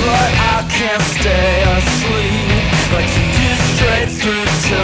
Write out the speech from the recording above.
but I can't stay asleep. Like you straight through to